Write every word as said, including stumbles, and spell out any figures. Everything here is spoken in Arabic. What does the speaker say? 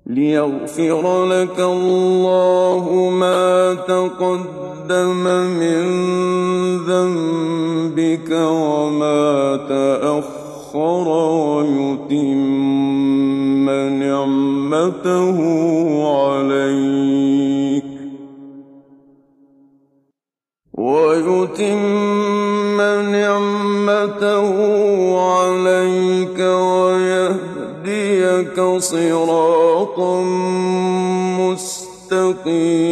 ليغفر لك الله ما تقدم من ذنبك وما تأخر ويتم نعمته عليك ويتم نعمته عليك ويهديك صراطا مستقيما